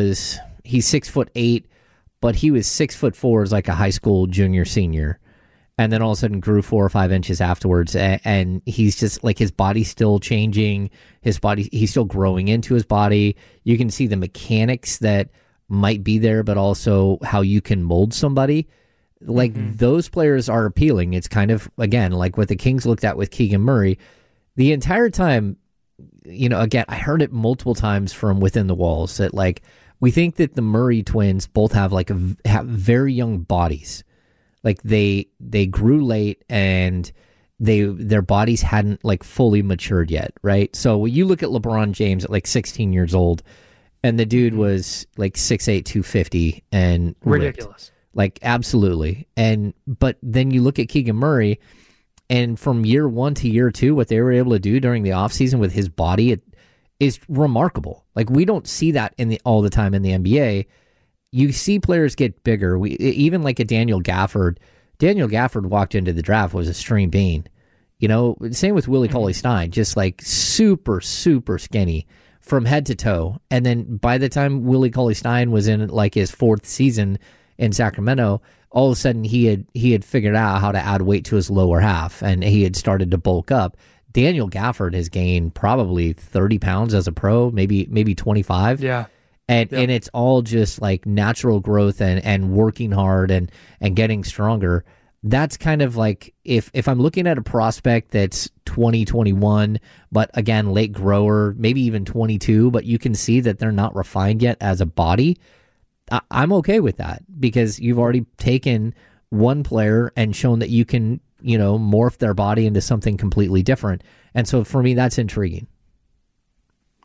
6'8", but he was 6'4" as like a high school junior, senior, and then all of a sudden grew 4 or 5 inches afterwards, and he's just like his body's still changing. He's still growing into his body. You can see the mechanics that might be there, but also how you can mold somebody. Like those players are appealing. It's kind of, again, like what the Kings looked at with Keegan Murray. The entire time, again, I heard it multiple times from within the walls that like we think that the Murray twins both have have very young bodies. Like they grew late and their bodies hadn't like fully matured yet, right? So when you look at LeBron James at like 16 years old, and the dude was like 6'8", 250 and ridiculous. Ripped. Like, absolutely. But then you look at Keegan Murray, and from year one to year two, what they were able to do during the offseason with his body is remarkable. Like, we don't see that all the time in the NBA. You see players get bigger. Even like a Daniel Gafford. Daniel Gafford walked into the draft was a string bean. Same with Willie Cauley-Stein, just like super, super skinny from head to toe. And then by the time Willie Cauley-Stein was in like his 4th season in Sacramento, all of a sudden he had figured out how to add weight to his lower half, and he had started to bulk up. Daniel Gafford has gained probably 30 pounds as a pro, maybe 25. Yeah. And it's all just like natural growth and working hard and getting stronger. That's kind of like if I'm looking at a prospect that's 20, 21, but again, late grower, maybe even 22, but you can see that they're not refined yet as a body, I'm okay with that because you've already taken one player and shown that you can, morph their body into something completely different. And so for me, that's intriguing.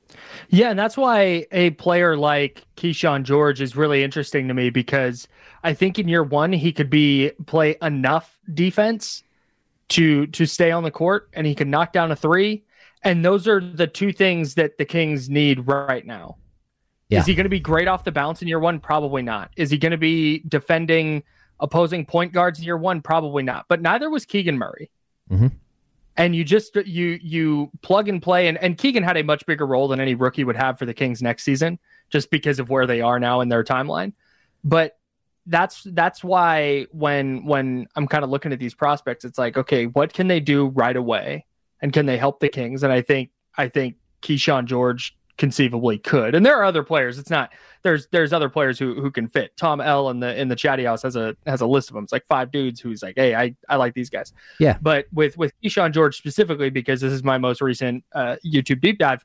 Yeah, and that's why a player like Keyshawn George is really interesting to me, because I think in year one he could play enough defense to stay on the court, and he can knock down a three. And those are the two things that the Kings need right now. Yeah. Is he going to be great off the bounce in year one? Probably not. Is he going to be defending opposing point guards in year one? Probably not. But neither was Keegan Murray. Mm-hmm. And you just you plug and play, and Keegan had a much bigger role than any rookie would have for the Kings next season, just because of where they are now in their timeline. But that's why when I'm kind of looking at these prospects, it's like, okay, what can they do right away, and can they help the Kings? And I think Keyshawn George conceivably could. And there are other players. It's not there's other players who can fit. Tom L in the chatty house has a list of them. It's like 5 dudes who's like, hey, I like these guys. Yeah. But with Keyshawn George specifically, because this is my most recent YouTube deep dive,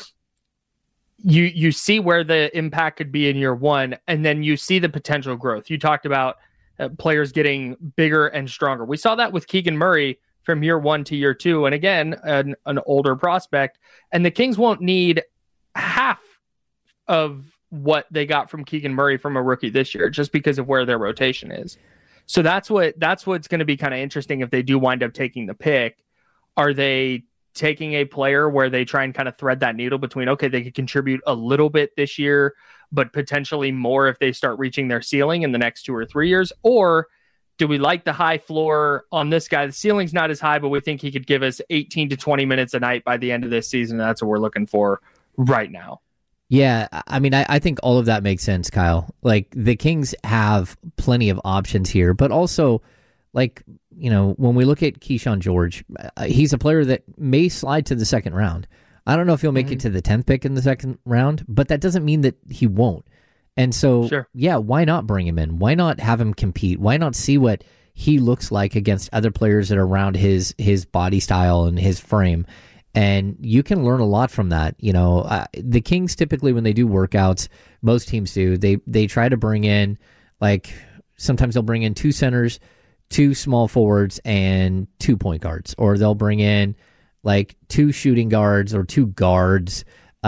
you see where the impact could be in year one, and then you see the potential growth. You talked about players getting bigger and stronger. We saw that with Keegan Murray from year one to year two, and again, an older prospect. And the Kings won't need half of what they got from Keegan Murray from a rookie this year, just because of where their rotation is. So that's what's going to be kind of interesting if they do wind up taking the pick. Are they taking a player where they try and kind of thread that needle between, okay, they could contribute a little bit this year, but potentially more if they start reaching their ceiling in the next 2 or 3 years? Or do we like the high floor on this guy? The ceiling's not as high, but we think he could give us 18 to 20 minutes a night by the end of this season. And that's what we're looking for right now. Yeah, I mean, I think all of that makes sense, Kyle. Like, the Kings have plenty of options here, but also, like, you know, when we look at Keyshawn George, he's a player that may slide to the second round. I don't know if he'll make it to the 10th pick in the second round, but that doesn't mean that he won't. And so, yeah, why not bring him in? Why not have him compete? Why not see what he looks like against other players that are around his body style and his frame? And you can learn a lot from that. You know, the Kings typically, when they do workouts, most teams do, they try to bring in, like, sometimes they'll bring in 2 centers, 2 small forwards, and 2 point guards. Or they'll bring in, like, 2 shooting guards or 2 guards,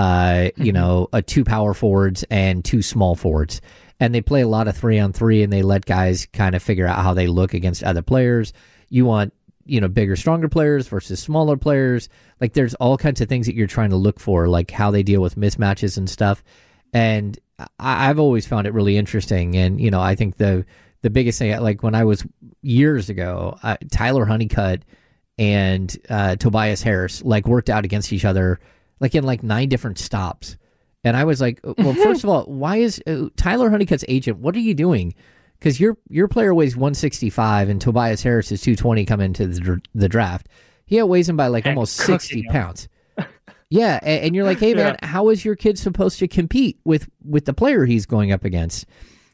you know, 2 power forwards and 2 small forwards. And they play a lot of 3-on-3, and they let guys kind of figure out how they look against other players. You want, you know, bigger, stronger players versus smaller players. Like, there's all kinds of things that you're trying to look for, like how they deal with mismatches and stuff. And I've always found it really interesting. And, you know, I think the biggest thing, like when I was years ago, Tyler Honeycutt and Tobias Harris, like, worked out against each other, like, in like 9 different stops. And I was like, well, first of all, why is Tyler Honeycutt's agent, what are you doing? Because your player weighs 165 and Tobias Harris is 220 coming into the draft. He outweighs him by like almost 60 pounds. Yeah, and you're like, hey, man, how is your kid supposed to compete with the player he's going up against?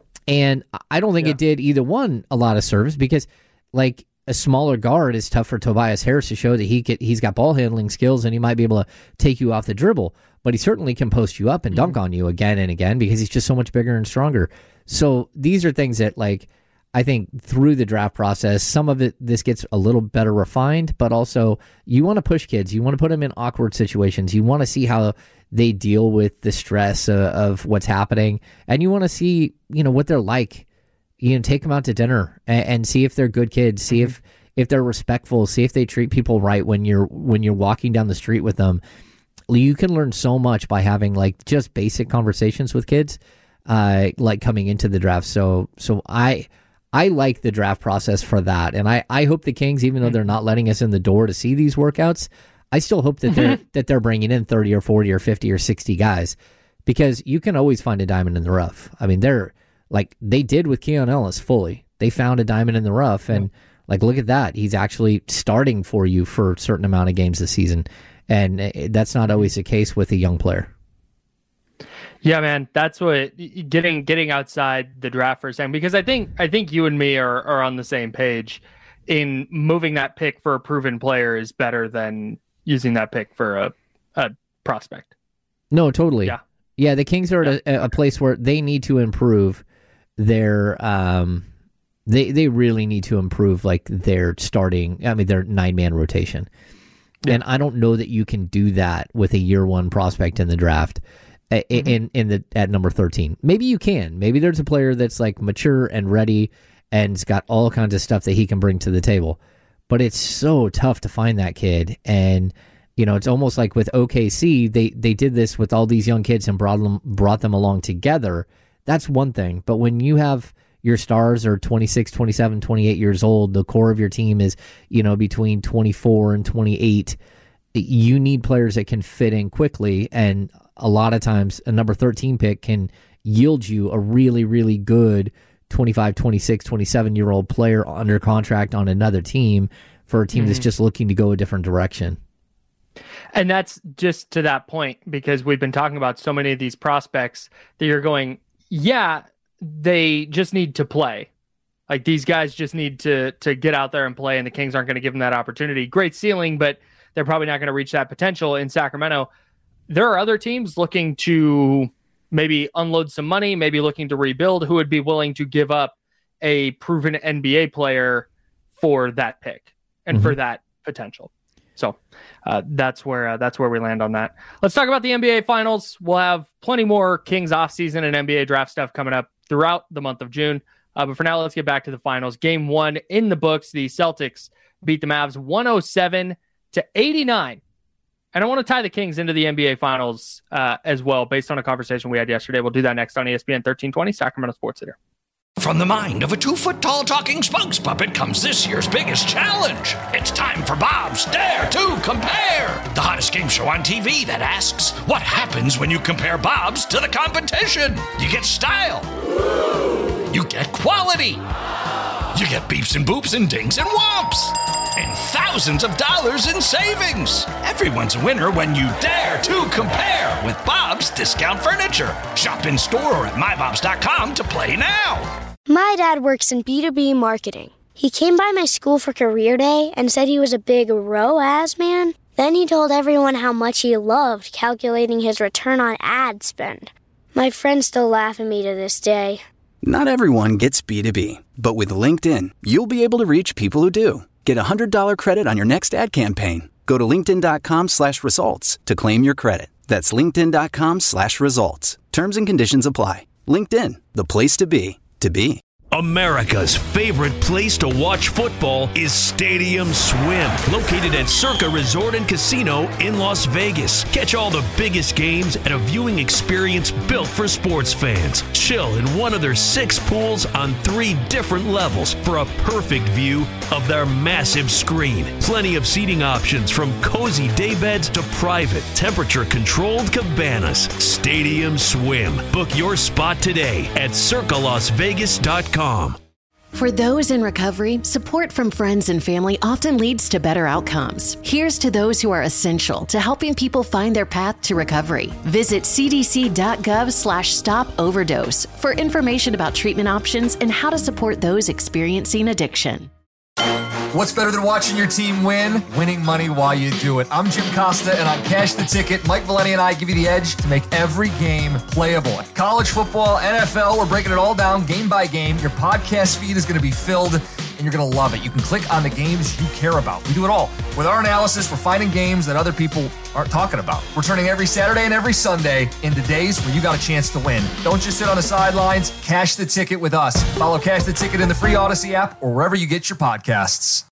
And I don't think it did either one a lot of service, because, like, a smaller guard is tough for Tobias Harris to show that he's got ball handling skills and he might be able to take you off the dribble. But he certainly can post you up and dunk on you again and again, because he's just so much bigger and stronger. So these are things that, like, I think through the draft process, some of this gets a little better refined, but also you want to push kids. You want to put them in awkward situations. You want to see how they deal with the stress of what's happening. And you want to see, you know, what they're like. You know, take them out to dinner and see if they're good kids. See if they're respectful. See if they treat people right when you're walking down the street with them. You can learn so much by having, like, just basic conversations with kids, like, coming into the draft. So I like the draft process for that. And I hope the Kings, even though they're not letting us in the door to see these workouts, I still hope that they're bringing in 30 or 40 or 50 or 60 guys, because you can always find a diamond in the rough. I mean, they're like they did with Keon Ellis fully. They found a diamond in the rough, and like, look at that. He's actually starting for you for a certain amount of games this season. And that's not always the case with a young player. Yeah, man, that's what getting outside the draft for a second, because I think you and me are on the same page in moving that pick for a proven player is better than using that pick for a prospect. No, totally. Yeah. The Kings are at a place where they need to improve their. They really need to improve, like, their starting. I mean, their 9-man rotation. Yeah. And I don't know that you can do that with a year one prospect in the draft at number 13. Maybe you can. Maybe there's a player that's like mature and ready and has got all kinds of stuff that he can bring to the table. But it's so tough to find that kid. And, it's almost like with OKC, they did this with all these young kids and brought them along together. That's one thing. But when you have your stars are 26, 27, 28 years old, the core of your team is, between 24 and 28, you need players that can fit in quickly. And a lot of times a number 13 pick can yield you a really, really good 25, 26, 27-year-old player under contract on another team for a team that's just looking to go a different direction. And that's just to that point, because we've been talking about so many of these prospects that you're going, yeah, they just need to play. Like, these guys just need to get out there and play, and the Kings aren't going to give them that opportunity. Great ceiling, but they're probably not going to reach that potential in Sacramento. There are other teams looking to maybe unload some money, maybe looking to rebuild, who would be willing to give up a proven NBA player for that pick and for that potential. So that's where we land on that. Let's talk about the NBA Finals. We'll have plenty more Kings offseason and NBA draft stuff coming up throughout the month of June. But for now, let's get back to the finals. Game 1 in the books. The Celtics beat the Mavs 107-89. And I want to tie the Kings into the NBA Finals as well, based on a conversation we had yesterday. We'll do that next on ESPN 1320, Sacramento Sports Leader. From the mind of a 2-foot-tall talking spokes puppet comes this year's biggest challenge. It's time for Bob's Dare to Compare, the hottest game show on TV that asks, what happens when you compare Bob's to the competition? You get style. You get quality. You get beeps and boops and dings and whomps. And thousands of dollars in savings. Everyone's a winner when you dare to compare with Bob's Discount Furniture. Shop in store or at mybobs.com to play now. My dad works in B2B marketing. He came by my school for career day and said he was a big ROAS man. Then he told everyone how much he loved calculating his return on ad spend. My friends still laugh at me to this day. Not everyone gets B2B, but with LinkedIn, you'll be able to reach people who do. Get a $100 credit on your next ad campaign. Go to linkedin.com/results to claim your credit. That's linkedin.com/results. Terms and conditions apply. LinkedIn, the place to be, to be. America's favorite place to watch football is Stadium Swim, located at Circa Resort and Casino in Las Vegas. Catch all the biggest games at a viewing experience built for sports fans. Chill in one of their 6 pools on 3 different levels for a perfect view of their massive screen. Plenty of seating options, from cozy daybeds to private, temperature-controlled cabanas. Stadium Swim. Book your spot today at circalasvegas.com. For those in recovery, support from friends and family often leads to better outcomes. Here's to those who are essential to helping people find their path to recovery. Visit cdc.gov/stop-overdose for information about treatment options and how to support those experiencing addiction. What's better than watching your team win? Winning money while you do it. I'm Jim Costa, and on Cash the Ticket, Mike Valeni and I give you the edge to make every game playable. College football, NFL, we're breaking it all down game by game. Your podcast feed is going to be filled, and you're going to love it. You can click on the games you care about. We do it all. With our analysis, we're finding games that other people aren't talking about. We're turning every Saturday and every Sunday into days where you got a chance to win. Don't just sit on the sidelines. Cash the Ticket with us. Follow Cash the Ticket in the free Odyssey app or wherever you get your podcasts.